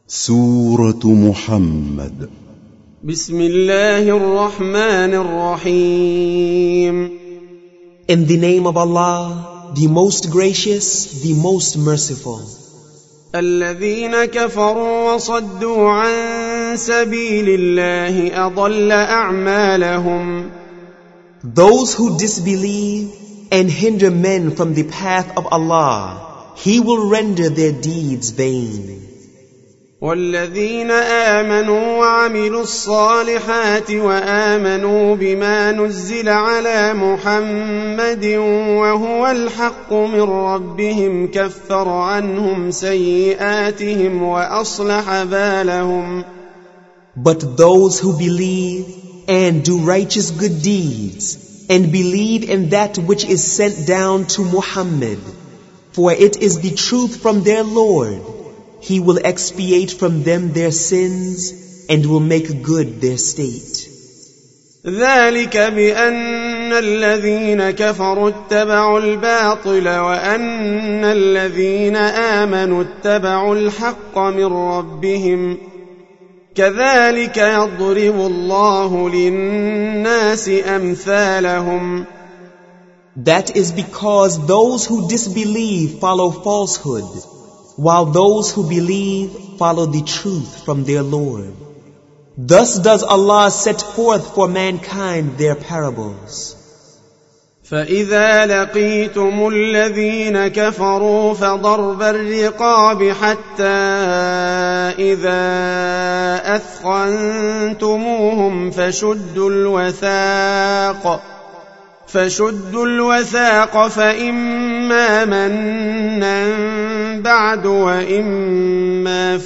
سورة محمد. بسم الله الرحمن الرحيم. In the name of Allah, the most gracious, the most merciful. الذين كفروا وصدوا عن سبيل الله أضل أعمالهم. Those who disbelieve and hinder men from the path of Allah, He will render their deeds vain. والذين آمنوا وعملوا الصالحات وآمنوا بما نزل على محمد وهو الحق من ربهم كفر عنهم سيئاتهم وأصلح بالهم. But those who believe and do righteous good deeds and believe in that which is sent down to Muhammad, for it is the truth from their Lord, He will expiate from them their sins and will make good their state. ذلك بأن الذين كفروا اتبعوا الباطل وأن الذين آمنوا اتبعوا الحق من ربهم كذلك يضرب الله للناس أمثالهم. That is because those who disbelieve follow falsehood, while those who believe follow the truth from their Lord. Thus does Allah set forth for mankind their parables. فإذا لقيتم الذين كفروا فضرب الرقاب حتى إذا أثخنتموهم فشدوا الوثاق فإما منا بعد وإما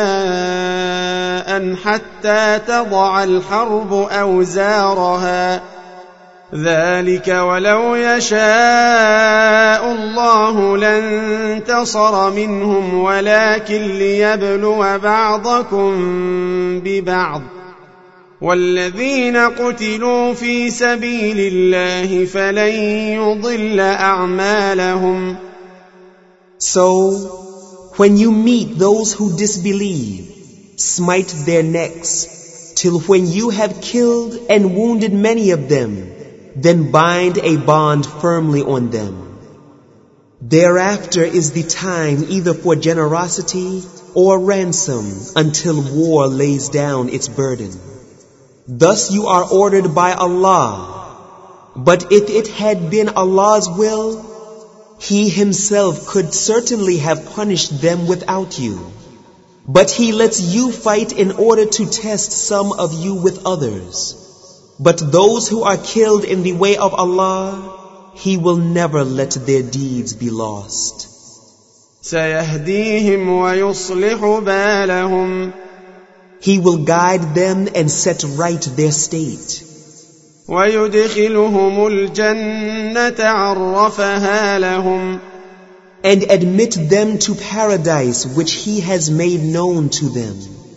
فداء حتى تضع الحرب أوزارها. ذلك ولو يشاء الله لانتصر منهم ولكن ليبلو بعضكم ببعض. والذين قتلوا في سبيل الله فلن يضل أعمالهم. So, when you meet those who disbelieve, smite their necks, till when you have killed and wounded many of them, then bind a bond firmly on them. Thereafter is the time either for generosity or ransom until war lays down its burden. Thus you are ordered by Allah. But if it had been Allah's will, He Himself could certainly have punished them without you. But He lets you fight in order to test some of you with others. But those who are killed in the way of Allah, He will never let their deeds be lost. سيهديهم ويصلح بالهم. He will guide them and set right their state. ويدخلهم الجنة عرفها لهم. And admit them to paradise which He has made known to them.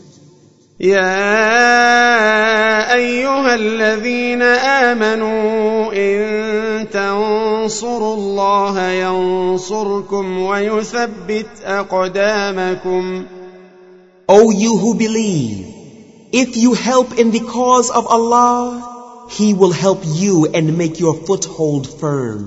يا أيها الذين آمنوا إن تنصروا الله ينصركم ويثبت أقدامكم. O you who believe, if you help in the cause of Allah, He will help you and make your foothold firm.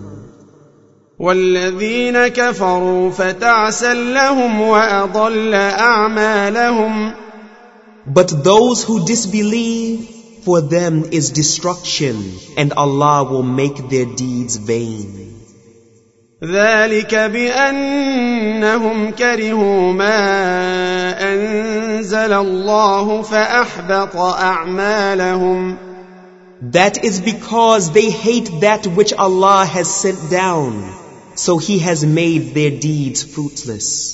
والذين كفروا فتعسا لهم وأضل أعمالهم. But those who disbelieve, for them is destruction, and Allah will make their deeds vain. ذلك بأنهم كرهوا ما أنزل الله فأحبط أعمالهم. That is because they hate that which Allah has sent down, so He has made their deeds fruitless.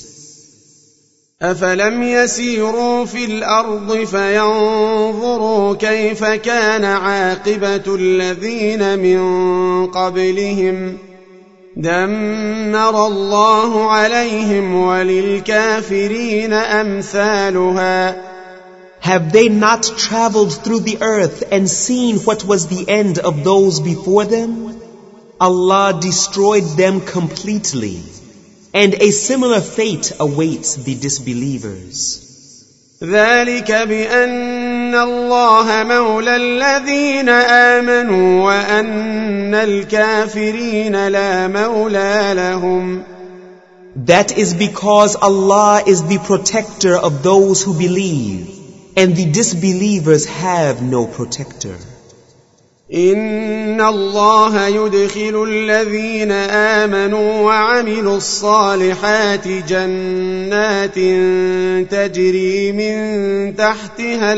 أفلم يسيروا في الأرض فينظروا كيف كان عاقبة الذين من قبلهم دمر الله عليهم وللكافرين أمثالها. Have they not traveled through the earth and seen what was the end of those before them? Allah destroyed them completely, and a similar fate awaits the disbelievers. ذلك بأن الله مولى الذين آمنوا وأن الكافرين لا مولى لهم. That is because Allah is the protector of those who believe, and the disbelievers have no protector. إن الله يدخل الذين آمنوا وعملوا الصالحات جنات تجري من تحتها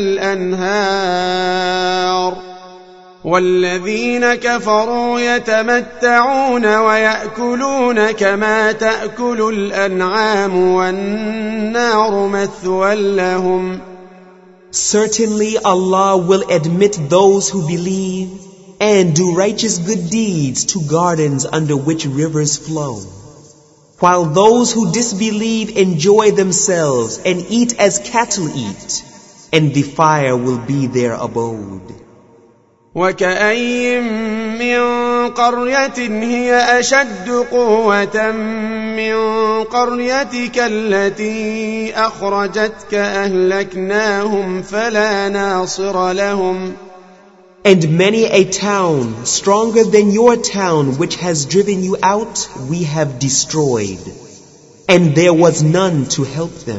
الأنهار والذين كفروا يتمتعون ويأكلون كما تأكل الأنعام والنار مثوى لهم. Certainly Allah will admit those who believe and do righteous good deeds to gardens under which rivers flow, while those who disbelieve enjoy themselves and eat as cattle eat, and the fire will be their abode. وكأين من قرية هي أشد قوة من قريتك التي أخرجتك أهلكناهم فلا ناصر لهم. And many a town stronger than your town which has driven you out we have destroyed, and there was none to help them.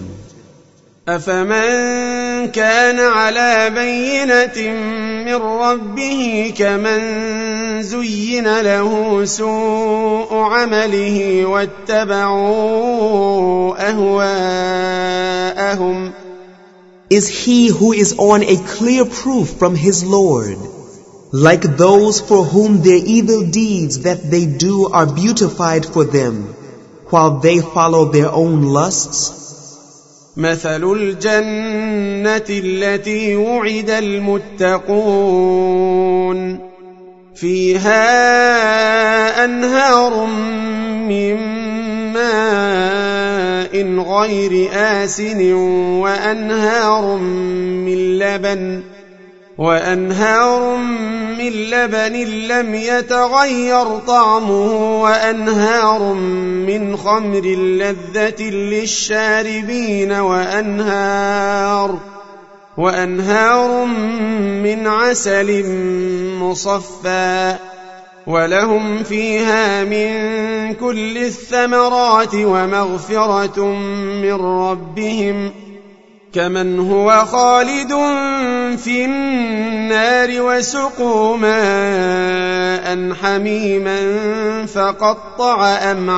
أفمن كان على بينة من ربه كمن زين له سوء عمله واتبعوا أهواءهم. Is he who is on a clear proof from his Lord like those for whom their evil deeds that they do are beautified for them while they follow their own lusts? مثل الجنة التي وعد المتقون فيها أنهار من ماء غير آسن وأنهار من لبن لم يتغير طعمه وأنهار من خمر لذة للشاربين وأنهار من عسل مصفى ولهم فيها من كل الثمرات ومغفرة من ربهم كمن هو خالد في النار وسقوا ماء حميما فقطع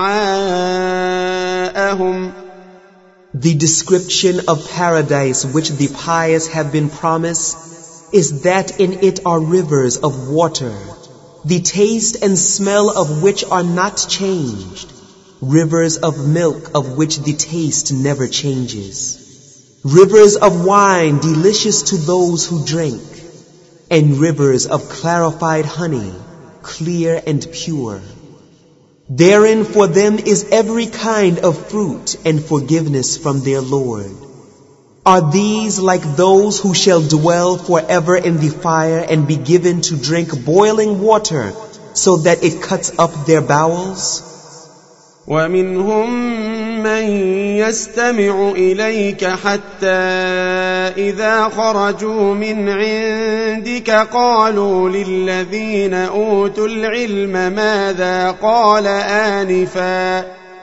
أمعاءهم. The description of paradise which the pious have been promised is that in it are rivers of water, the taste and smell of which are not changed, rivers of milk of which the taste never changes, rivers of wine delicious to those who drink, and rivers of clarified honey, clear and pure. Therein for them is every kind of fruit and forgiveness from their Lord. Are these like those who shall dwell forever in the fire and be given to drink boiling water so that it cuts up their bowels? ومنهم من يستمع إليك حتى إذا خرجوا من عندك قالوا للذين أوتوا العلم ماذا قال آنفا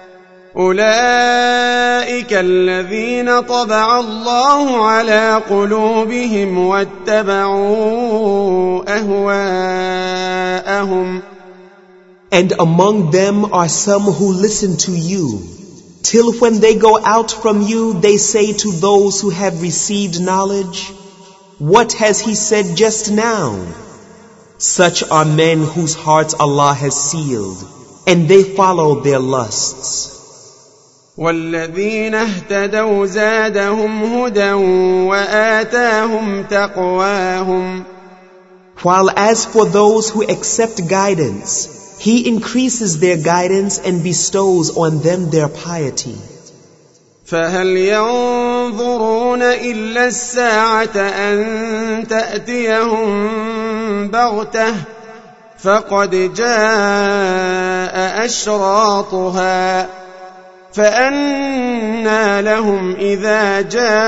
أولئك الذين طبع الله على قلوبهم واتبعوا أهواءهم. And among them are some who listen to you, till when they go out from you, they say to those who have received knowledge, "What has he said just now?" Such are men whose hearts Allah has sealed, and they follow their lusts. والذين اهتدوا زادهم هدى وآتاهم تقواهم. While as for those who accept guidance, He increases their guidance and bestows on them their piety. فهل ينظرون إلا الساعة أن تأتيهم بغتة فقد جاء أشراطها فأنى لهم إذا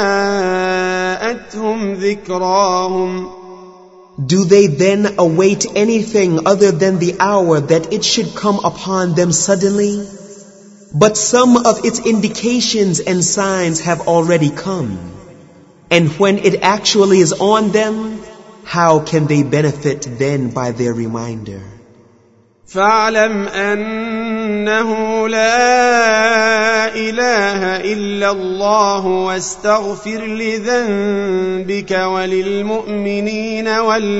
جاءتهم ذكراهم. Do they then await anything other than the hour that it should come upon them suddenly? But some of its indications and signs have already come. And when it actually is on them, how can they benefit then by their reminder? فاعلم أنه لا إله إلا الله واستغفر لذنبك وللمؤمنين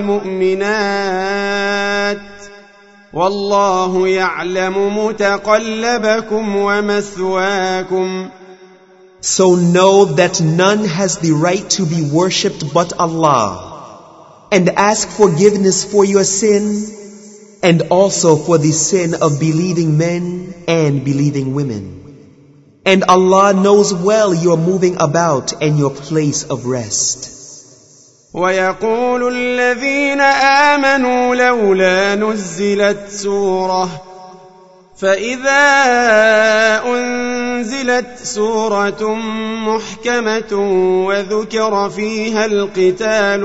والمؤمنات والله يعلم متقلبكم ومثواكم. So know that none has the right to be worshipped but Allah, and ask forgiveness for your sin, and also for the sin of believing men and believing women. And Allah knows well your moving about and your place of rest. ويقول الذين آمنوا لولا نزلت سورة فإذا أنزلت سورة محكمة وذكر فيها القتال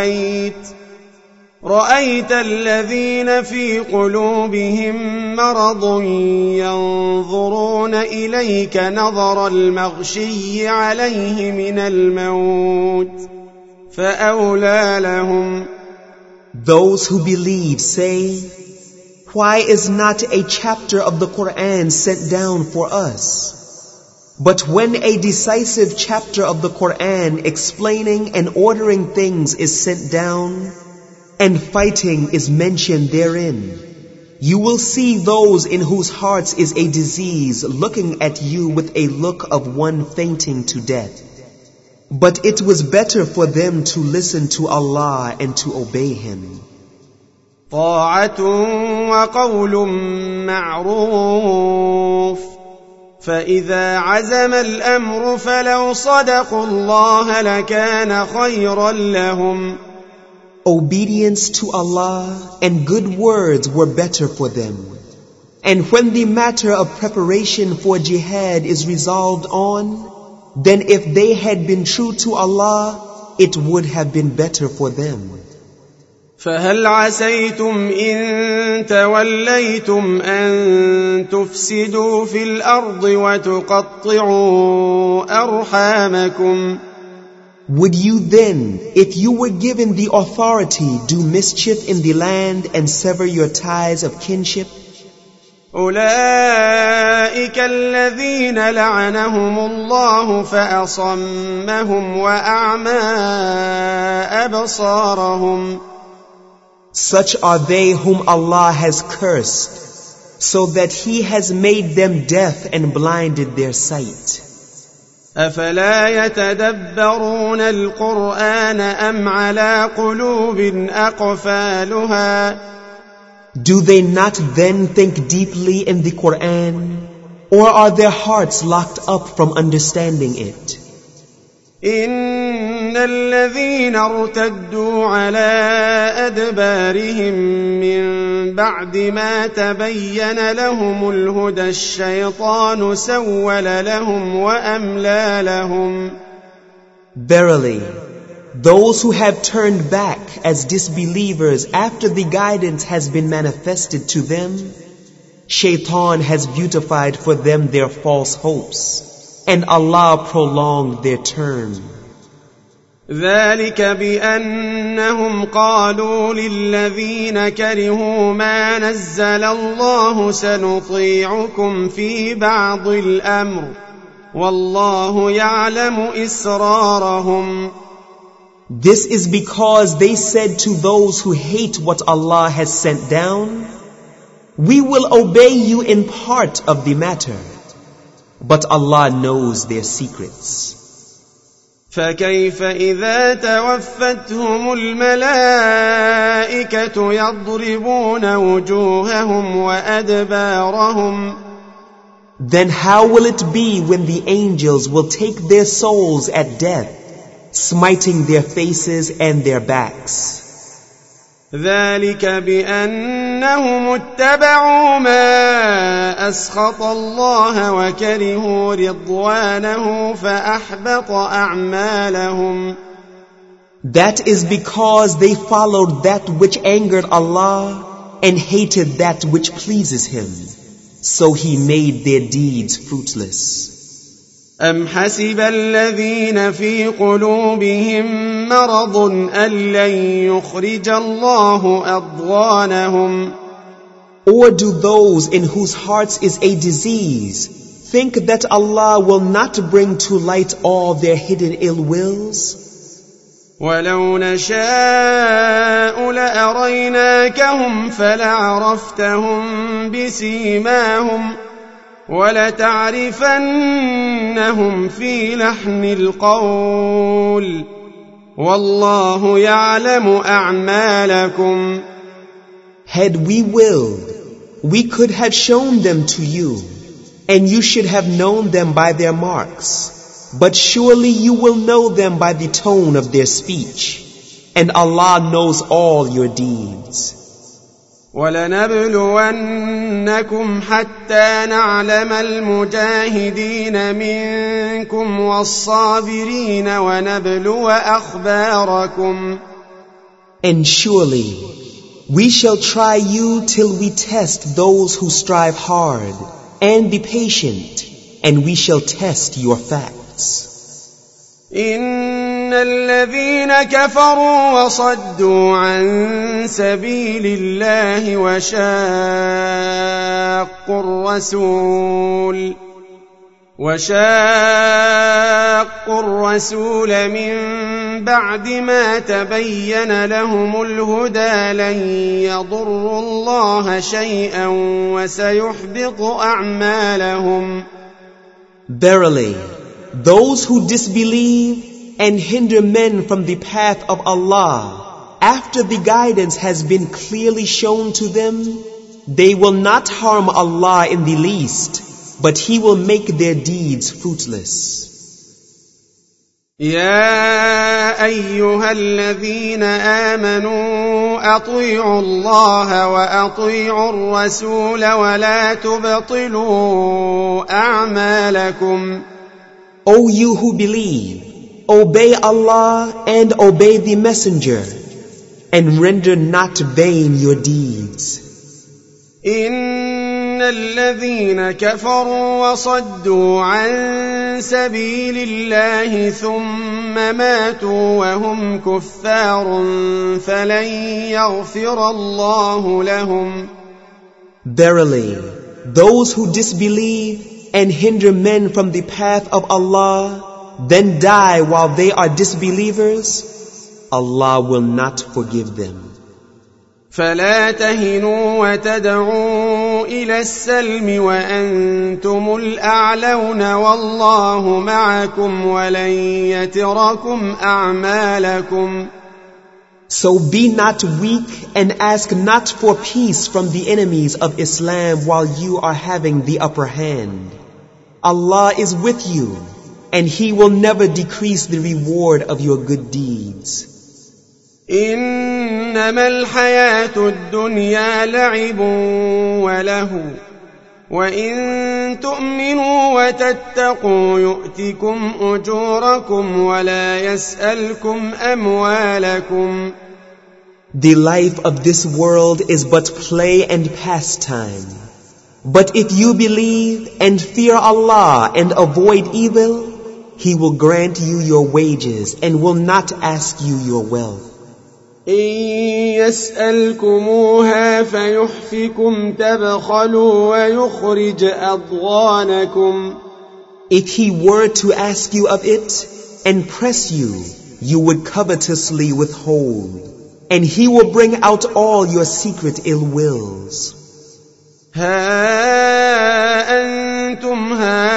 رأيت الذين في قلوبهم مرض ينظرون إليك نظر المغشي عليه من الموت فأولى لهم. Those who believe say, why is not a chapter of the Quran sent down for us? But when a decisive chapter of the Quran explaining and ordering things is sent down, and fighting is mentioned therein, you will see those in whose hearts is a disease looking at you with a look of one fainting to death. But it was better for them to listen to Allah and to obey Him. طاعة وقول معروف فإذا عزم الأمر فلو صدقوا الله لكان خيرا لهم. Obedience to Allah and good words were better for them. And when the matter of preparation for jihad is resolved on, then if they had been true to Allah, it would have been better for them. فهل عسيتم إن توليتم أن تفسدوا في الأرض وتقطعوا أرحامكم. Would you then, if you were given the authority, do mischief in the land and sever your ties of kinship? أولئك الذين لعنهم الله فأصمهم وأعمى أبصارهم. Such are they whom Allah has cursed, so that He has made them deaf and blinded their sight. أفلا يتدبرون القرآن أم على قلوب أقفالها. Do they not then think deeply in the Quran, or are their hearts locked up from understanding it? إن الذين ارتدوا على أدبارهم من بعد ما تبين لهم الهدى الشيطان سول لهم وأملى لهم. Verily, those who have turned back as disbelievers after the guidance has been manifested to them, Shaitan has beautified for them their false hopes, and Allah prolonged their term. ذلك بأنهم قالوا للذين كرهوا ما نزل الله سنطيعكم في بعض الأمر والله يعلم إسرارهم. This is because they said to those who hate what Allah has sent down, we will obey you in part of the matter, but Allah knows their secrets. فكيف إذا توفتهم الملائكة يضربون وجوههم وأدبارهم. Then how will it be when the angels will take their souls at death, smiting their faces and their backs? ذلك بأن إنهم اتبعوا ما أسخط الله وكرهوا رضوانه فأحبط أعمالهم. That is because they followed that which angered Allah and hated that which pleases Him. So He made their deeds fruitless. أم حسب الذين في قلوبهم مرض أن لن يخرج الله أضغانهم. Or do those in whose hearts is a disease think that Allah will not bring to light all their hidden ill wills? ولو نشاء لأريناكهم فلعرفتهم بسيماهم ولتعرفنهم في لحن القول والله يعلم أعمالكم. Had we willed, we could have shown them to you, and you should have known them by their marks. But surely you will know them by the tone of their speech, and Allah knows all your deeds. وَلَنَبْلُوَنَّكُمْ حَتَّى نَعْلَمَ الْمُجَاهِدِينَ مِنكُمْ وَالصَّابِرِينَ وَنَبْلُوَ أَخْبَارَكُمْ. And surely we shall try you till we test those who strive hard, and be patient, and we shall test your facts. إن الذين كفروا وصدوا عن سبيل الله وشاقوا الرسول من بعد ما تبين لهم الهدى لن يضروا الله شيئا وسيحبط أعمالهم. Verily, those who disbelieve and hinder men from the path of Allah after the guidance has been clearly shown to them, they will not harm Allah in the least, but He will make their deeds fruitless. يا أيها الذين آمنوا أطيعوا الله وأطيعوا الرسول ولا تبطلوا أعمالكم. O you who believe, obey Allah and obey the Messenger, and render not vain your deeds. إن الذين كفروا وصدوا عن سبيل الله ثم ماتوا وهم كفار فلن يغفر الله لهم. Verily, those who disbelieve and hinder men from the path of Allah, then die while they are disbelievers, Allah will not forgive them. فلا تهنوا وتدعوا إلى السلم وأنتم الأعلون والله معكم ولن يتركم أعمالكم. So be not weak and ask not for peace from the enemies of Islam while you are having the upper hand. Allah is with you, and He will never decrease the reward of your good deeds. إنما الحياة الدنيا لعب وله وإن تؤمنوا وتتقوا يؤتكم أجوركم ولا يسألكم أموالكم. The life of this world is but play and pastime. But if you believe and fear Allah and avoid evil, He will grant you your wages and will not ask you your wealth. إن يسألكموها فيحفكم تبخلوا ويخرج أضغانكم. If He were to ask you of it and press you, you would covetously withhold, and He will bring out all your secret ill wills. ها أنتم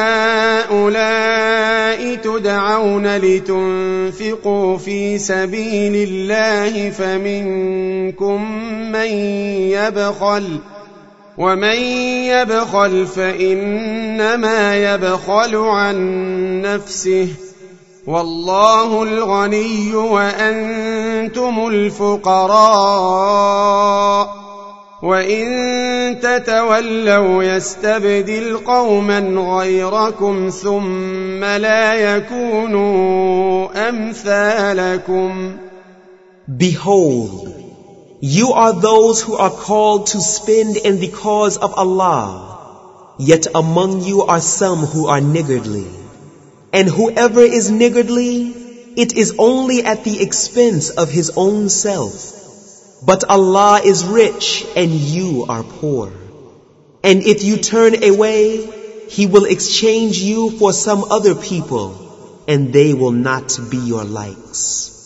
هؤلاء تدعون لتنفقوا في سبيل الله فمنكم من يبخل ومن يبخل فإنما يبخل عن نفسه والله الغني وأنتم الفقراء وإن تتولوا يستبدل قوما غيركم ثم لا يكونوا أمثالكم. Behold, you are those who are called to spend in the cause of Allah, yet among you are some who are niggardly. And whoever is niggardly, it is only at the expense of his own self. But Allah is rich and you are poor. And if you turn away, He will exchange you for some other people, and they will not be your likes.